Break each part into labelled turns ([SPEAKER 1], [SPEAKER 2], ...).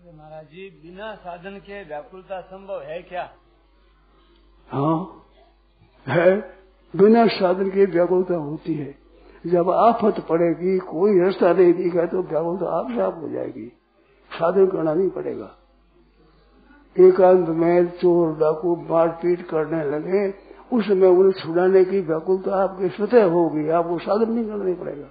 [SPEAKER 1] महाराज जी, बिना साधन के व्याकुलता संभव है क्या?
[SPEAKER 2] हाँ है, बिना साधन के व्याकुलता होती है। जब आफत पड़ेगी, कोई रास्ता नहीं दिखा तो व्याकुलता आप साफ हो जाएगी, साधन करना नहीं पड़ेगा। एकांत में चोर डाकू मारपीट करने लगे, उस समय उन्हें छुड़ाने की व्याकुलता आपके स्वतः होगी, आपको साधन नहीं करना पड़ेगा।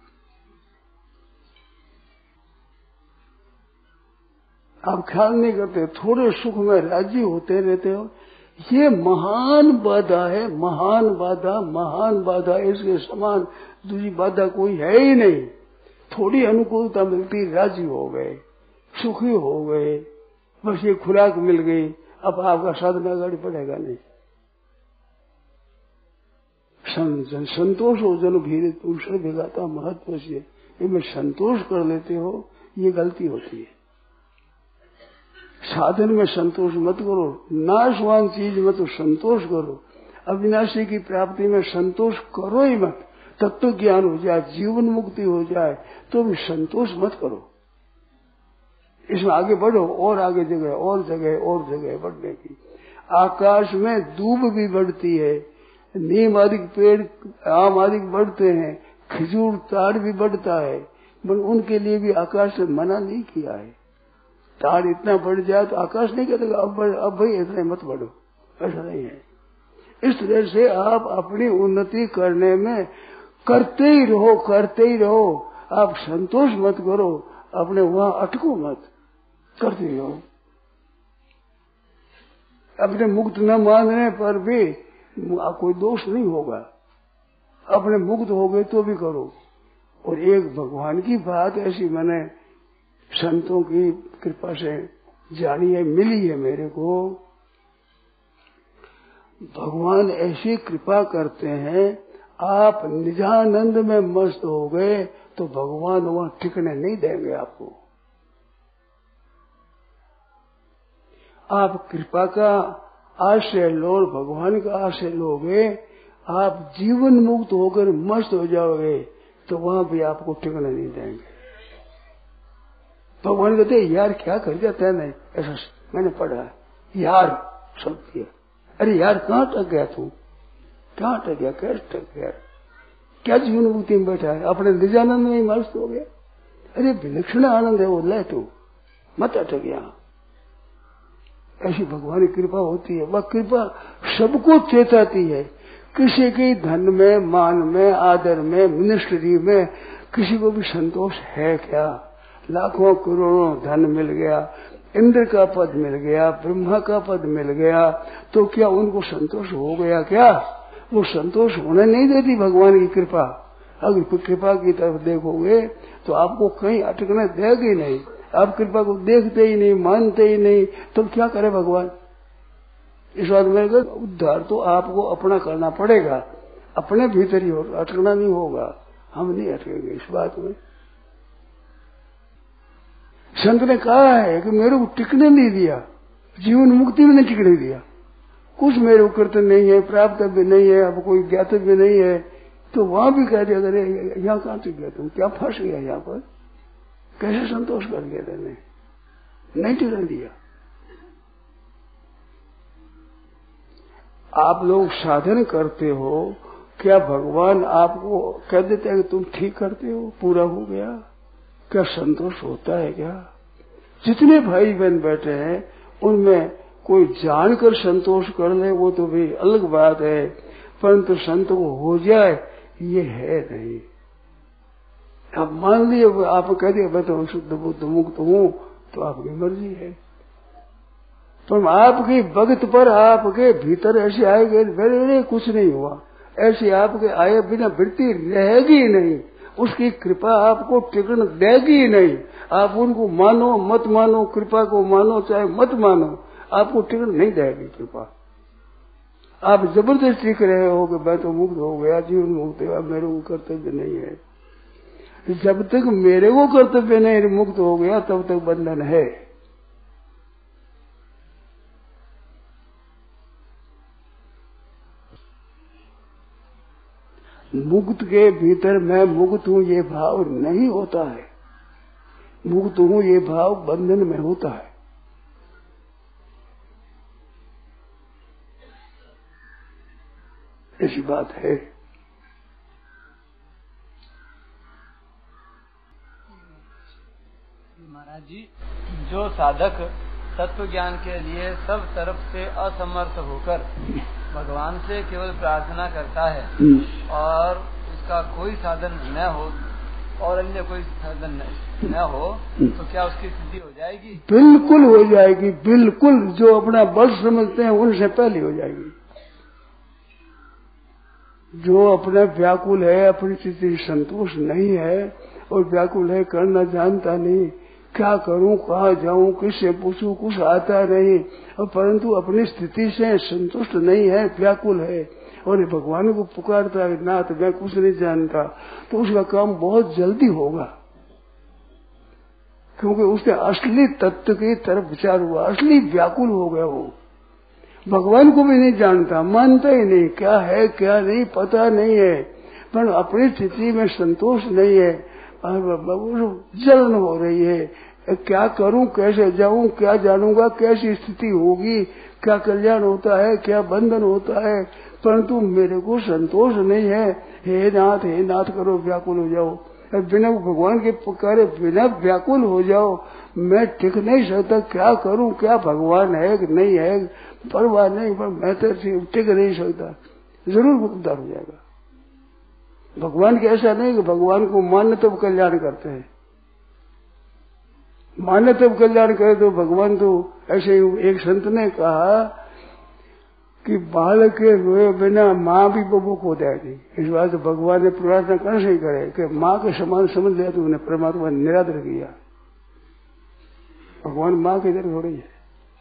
[SPEAKER 2] आप ख्याल नहीं करते, थोड़े सुख में राजी होते रहते हो। ये महान बाधा है, महान बाधा, महान बाधा, इसके समान दूसरी बाधा कोई है ही नहीं। थोड़ी अनुकूलता मिलती, राजी हो गए, सुखी हो गए, बस ये खुराक मिल गई, अब आपका साधना गाड़ी पड़ेगा नहीं। संतोष हो जन भीर पुरुष विगाता महत्व से, इनमें संतोष कर लेते हो, ये गलती होती है। साधन में संतोष मत करो, नाशवान चीज में तो संतोष करो, अविनाशी की प्राप्ति में संतोष करो ही मत। तत्व ज्ञान हो जाए, जीवन मुक्ति हो जाए तो भी संतोष मत करो। इसमें आगे बढ़ो, और आगे जगह और जगह और जगह बढ़ने की। आकाश में दूब भी बढ़ती है, नीम आदि पेड़ आम आदि बढ़ते हैं, खजूर ताड़ भी बढ़ता है, पर उनके लिए भी आकाश ने मना नहीं किया है। ताड़ इतना बढ़ जाए तो आकाश नहीं कहता अब भाई इतने मत बढ़ो, ऐसा नहीं है। इस तरह से आप अपनी उन्नति करने में करते ही रहो, करते ही रहो। आप संतोष मत करो, अपने वहां अटको मत, करते रहो। अपने मुक्त न मानने पर भी कोई दोष नहीं होगा, अपने मुक्त हो गए तो भी करो। और एक भगवान की बात ऐसी मैंने संतों की कृपा से जानी है, मिली है मेरे को। भगवान ऐसी कृपा करते हैं, आप निजानंद में मस्त हो गए तो भगवान वहां टिकने नहीं देंगे आपको। आप कृपा का आश्रय लो, भगवान का आश्रय लोगे, आप जीवन मुक्त होकर मस्त हो जाओगे तो वहां भी आपको टिकने नहीं देंगे। भगवान कहते यार क्या कर दिया तैने, ऐसा मैंने पढ़ा यार शब्द किया। अरे यार कहाँ टक गया तू, कहाँ टक गया, कैसे टक गया, क्या जीवन मुक्ति में बैठा है, अपने निजानंद में ही मस्त हो गया। अरे विलक्षण आनंद है वो, ले तू मत अटक यहाँ। ऐसी भगवान की कृपा होती है। वह कृपा सबको चेताती है। किसी की धन में, मान में, आदर में, मिनिस्ट्री में किसी को भी संतोष है क्या? लाखों करोड़ों धन मिल गया, इंद्र का पद मिल गया, ब्रह्मा का पद मिल गया, तो क्या उनको संतोष हो गया क्या? वो संतोष होने नहीं देती भगवान की कृपा। अगर कृपा की तरफ देखोगे तो आपको कहीं अटकने देगी नहीं। आप कृपा को देखते ही नहीं, मानते ही नहीं, तो क्या करे भगवान? इस बात में उद्धार तो आपको अपना करना पड़ेगा, अपने भीतर ही होगा, अटकना नहीं होगा। हम नहीं अटकेंगे इस बात में। संत ने कहा है कि मेरे को टिकने नहीं दिया, जीवन मुक्ति में नहीं टिकने दिया, कुछ मेरे को कर्तव्य नहीं है, प्राप्त भी नहीं है, अब कोई ज्ञातव्य नहीं है, तो वहां भी कह दिया अरे यहाँ कहाँ टिक गया तुम, क्या फंस गया यहाँ पर, कैसे संतोष कर दिया तेने, नहीं टिकने दिया। आप लोग साधन करते हो, क्या भगवान आपको कह देते हैं कि तुम ठीक करते हो, पूरा हो गया? क्या संतोष होता है क्या? जितने भाई बहन बैठे हैं उनमें कोई जानकर संतोष कर ले वो तो भी अलग बात है, परंतु संत को हो जाए ये है नहीं। आप मान लिए, आप कह दिए मैं तो शुद्ध बुद्ध मुक्त हूं, तो आपकी मर्जी है, पर आपकी भक्त पर आपके भीतर ऐसे आएंगे मेरे कुछ नहीं हुआ, ऐसे आपके आए बिना वृत्ति रहेगी नहीं, उसकी कृपा आपको टिकन देगी नहीं। आप उनको मानो मत मानो, कृपा को मानो चाहे मत मानो, आपको टिकन नहीं देगी कृपा। आप जबरदस्ती कर रहे हो कि मैं तो मुक्त हो गया, जीवन मुक्त है, अब मेरे को कर्तव्य नहीं है। जब तक मेरे को कर्तव्य नहीं मुक्त हो गया तब तक बंधन है। मुक्त के भीतर मैं मुक्त हूं ये भाव नहीं होता है। मुक्त हूं ये भाव बंधन में होता है। ऐसी बात है।
[SPEAKER 1] महाराज जी, जो साधक तत्व ज्ञान के लिए सब तरफ से असमर्थ होकर भगवान से केवल प्रार्थना करता है और उसका कोई साधन न हो और अन्य कोई साधन न हो, तो क्या उसकी स्थिति हो जाएगी?
[SPEAKER 2] बिल्कुल हो जाएगी, बिल्कुल। जो अपना बल समझते हैं उनसे पहले हो जाएगी। जो अपना व्याकुल है, अपनी स्थिति संतोष नहीं है और व्याकुल है, करना जानता नहीं, क्या करूं, कहाँ जाऊं, किससे पूछूं, कुछ आता नहीं, और परंतु अपनी स्थिति से संतुष्ट नहीं है, व्याकुल है और भगवान को पुकारता है, नाथ मैं कुछ नहीं जानता, तो उसका काम बहुत जल्दी होगा, क्योंकि उसके असली तत्व की तरफ विचार हुआ, असली व्याकुल हो गया। वो भगवान को भी नहीं जानता, मानता ही नहीं, क्या है क्या नहीं पता नहीं है, पर अपनी स्थिति में संतोष नहीं है, जलन हो रही है, क्या करूं, कैसे जाऊं, क्या जानूंगा, कैसी स्थिति होगी, क्या कल्याण होता है, क्या बंधन होता है, परंतु मेरे को संतोष नहीं है। हे नाथ करो, व्याकुल हो जाओ, बिना भगवान के पुकारे बिना व्याकुल हो जाओ, मैं टिक नहीं सकता, क्या करूं, क्या भगवान है कि नहीं है, परवाह नहीं, पर मैं तो टिक नहीं सकता, जरूर उद्धार हो जाएगा। भगवान के ऐसा नहीं कि भगवान को मान्य तब कल्याण करते हैं, मान्य तब कल्याण करे तो भगवान तो ऐसे ही। एक संत ने कहा कि बालक के रोए बिना माँ भी बबू को देगी। इस बात तो भगवान ने प्रार्थना कर से ही करे कि माँ के समान समझ लिया तो उन्हें परमात्मा ने निरादर किया। भगवान माँ की तरह थोड़ी है।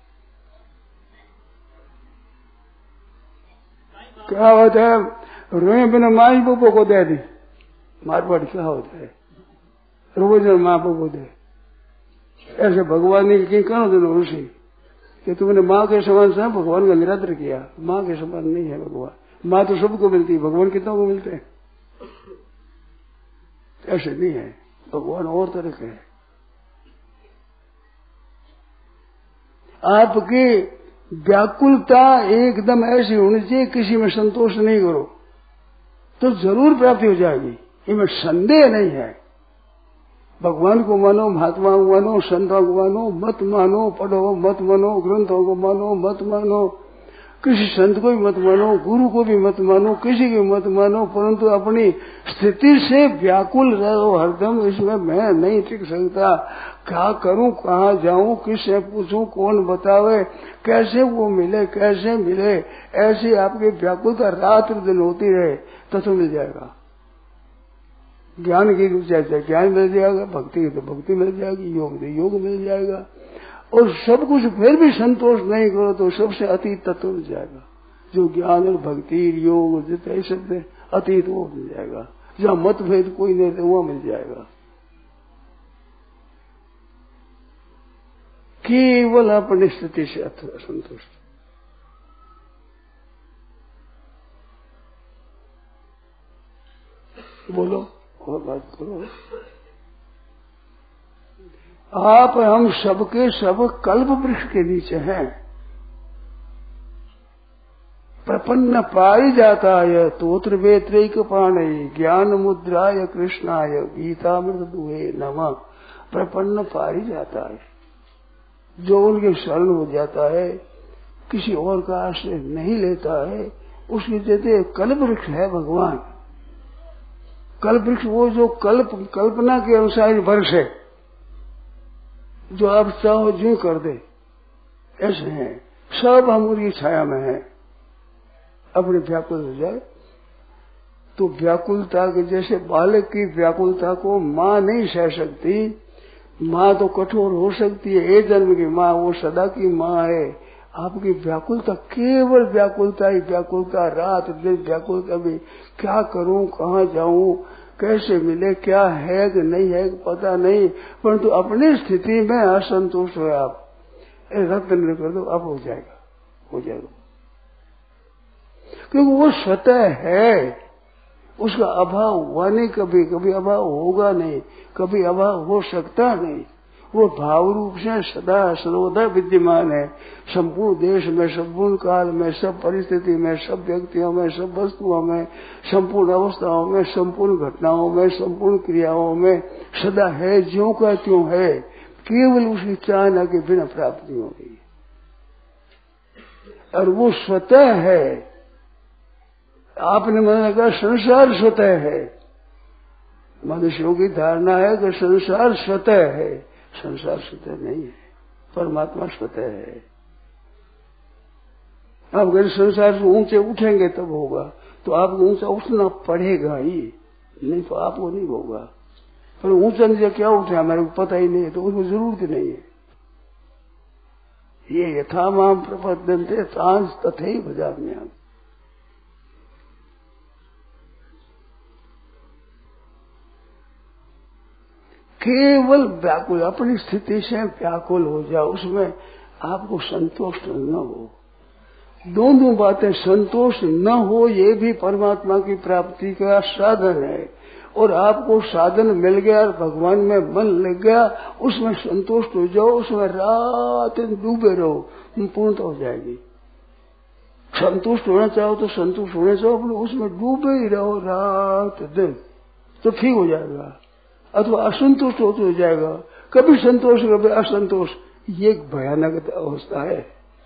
[SPEAKER 2] क्या होता है, रोए बिना माँ ही बबू को दे दी, मारवाड़ क्या होता है, रोज माँ बबू दे, ऐसे भगवान ने कहीं करो दोनों ऋषि कि तुमने माँ के समान से भगवान का निरादर किया। माँ के समान नहीं है भगवान, माँ तो सबको मिलती है, भगवान कितनों को मिलते हैं, ऐसे नहीं है, भगवान और तरह के है। आपकी व्याकुलता एकदम ऐसी होनी चाहिए, किसी में संतोष नहीं करो तो जरूर प्राप्ति हो जाएगी, इनमें संदेह नहीं है। भगवान को मानो, महात्मा को मानो, संतों को मानो, मत मानो, पढ़ो मत मानो, ग्रंथों को मानो मत मानो, किसी संत को भी मत मानो, गुरु को भी मत मानो, किसी को मत मानो, परंतु अपनी स्थिति से व्याकुल रहो हरदम, इसमें मैं नहीं टिक सकता, क्या करूं, कहाँ जाऊं, किससे पूछूं, कौन बतावे, कैसे वो मिले, कैसे मिले, ऐसी आपकी व्याकुलता रात दिन होती रहे तो मिल जाएगा। ज्ञान की चाहे ज्ञान मिल जाएगा, भक्ति की तो भक्ति मिल जाएगी, योग तो योग मिल जाएगा, और सब कुछ फिर भी संतोष नहीं करो तो सबसे अतीत तत्व मिल जाएगा। जो ज्ञान और भक्ति योग जितने शब्द अतीत वो मिल जाएगा, जहाँ मतभेद कोई नहीं वहां मिल जाएगा। केवल अपनी स्थिति से असंतुष्ट। बोलो और बात करो। आप हम सबके सब कल्प वृक्ष के नीचे हैं। प्रपन्न पारिजाताय तोत्र वेत्रैक पाणय ज्ञान मुद्राय कृष्णाय गीतामृत दुहे नमः। प्रपन्न पारिजाताय, जो उनके शरण हो जाता है, किसी और का आश्रय नहीं लेता है, उसके जैसे कल्प वृक्ष है भगवान। कल्प वृक्ष वो जो कल्पना के अनुसार वर्ष है, जो आप चाहो जो कर दे, ऐसे हैं सब। हम उनकी छाया में हैं। अपने व्याकुल हो जाए तो व्याकुलता के जैसे बालक की व्याकुलता को माँ नहीं सह सकती, माँ तो कठोर हो सकती है, एक जन्म की माँ, वो सदा की माँ है। आपकी व्याकुलता केवल व्याकुलता ही व्याकुलता, रात दिन व्याकुलता भी, क्या करूं, कहाँ जाऊं, कैसे मिले, क्या है कि नहीं है पता नहीं, परंतु अपनी स्थिति में असंतोष हो आप, रक्त निर्णय कर दो, अब हो जाएगा, हो जाएगा। क्योंकि वो स्वतः है, उसका अभाव हुआ नहीं, कभी कभी अभाव होगा नहीं, कभी अभाव हो सकता नहीं। वो भाव रूप से सदा सर्वदा विद्यमान है, संपूर्ण देश में, संपूर्ण काल में, सब परिस्थिति में, सब व्यक्तियों में, सब वस्तुओं में, संपूर्ण अवस्थाओं में, संपूर्ण घटनाओं में, संपूर्ण क्रियाओं में सदा है, ज्यों का त्यों है। केवल उसकी चाहना के बिना प्राप्त नहीं हो रही और वो स्वतः है। आपने मन लगा संसार स्वतः है, मनुष्यों की धारणा है कि संसार स्वतः है। संसार स्वतः नहीं है, परमात्मा स्वतः है। आप अगर संसार से ऊंचे उठेंगे तब होगा, तो आपको ऊंचा उठना पड़ेगा ही, नहीं तो आपको नहीं होगा। पर ऊंचा नीचे क्या उठे हमारे को पता ही नहीं है, तो उसको जरूरत नहीं है। ये यथा माम प्रपद्यन्ते तांस तथैव भजाम्यहम्। केवल व्याकुल, अपनी स्थिति से व्याकुल हो जाओ, उसमें आपको संतोष न हो। दोनों बातें, संतोष न हो ये भी परमात्मा की प्राप्ति का साधन है, और आपको साधन मिल गया और भगवान में मन लग गया, उसमें संतुष्ट हो जाओ, उसमें रात दिन डूबे रहो, पूर्णता हो जाएगी। संतुष्ट होना चाहो तो संतुष्ट होना चाहो, अपने उसमें डूबे ही रहो रात दिन, तो ठीक हो जाएगा। अथवा असंतुष्ट हो जाएगा, कभी संतोष कभी असंतोष, ये एक भयानक अवस्था है।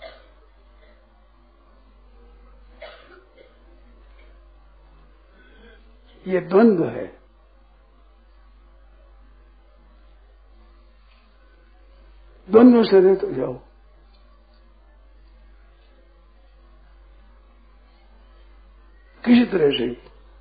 [SPEAKER 2] ये द्वंद्व है। द्वंद्व से रहित हो जाओ। किसी तरह से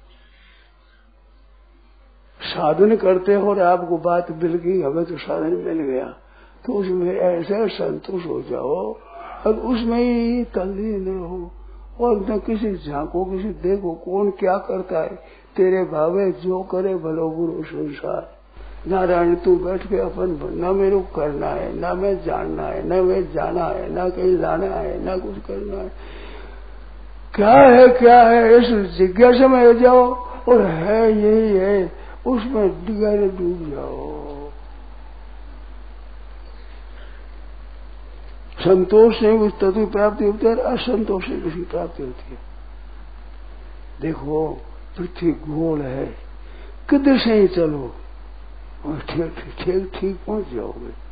[SPEAKER 2] साधन करते हो और आपको बात मिल गई, हमें तो साधन मिल गया, तो उसमें ऐसे संतुष्ट हो जाओ और उसमें ही तल्लीन रहो, और न किसी झांको किसी देखो कौन क्या करता है, तेरे भावे जो करे भलो बुरो संसार। नारायण तू बैठ के अपन, न मेरे को करना है, न मैं जानना है, न मैं जाना है, न कहीं जाना है, न कुछ करना है, क्या है इस जिज्ञासा में हो जाओ, और है यही है, उसमें गहरे डूब जाओ। संतोष से उस तत्व की प्राप्ति होती है, असंतोष से उसकी प्राप्ति होती है। देखो पृथ्वी गोल है, किधर से ही चलो और ठीक पहुंच जाओगे।